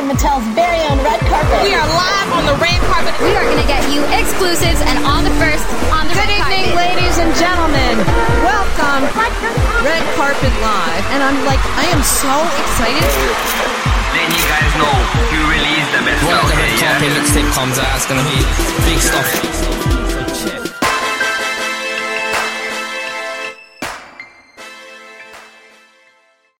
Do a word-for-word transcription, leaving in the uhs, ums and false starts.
Mattel's very own red carpet. We are live on the red carpet. We are going to get you exclusives and all the first on the Good red evening, carpet. ladies and gentlemen. Welcome, Red Carpet Live. And I'm like, I am so excited. Then you guys know who really is the best. When out the there, red yeah? carpet mixtape comes out, it's gonna be big stuff.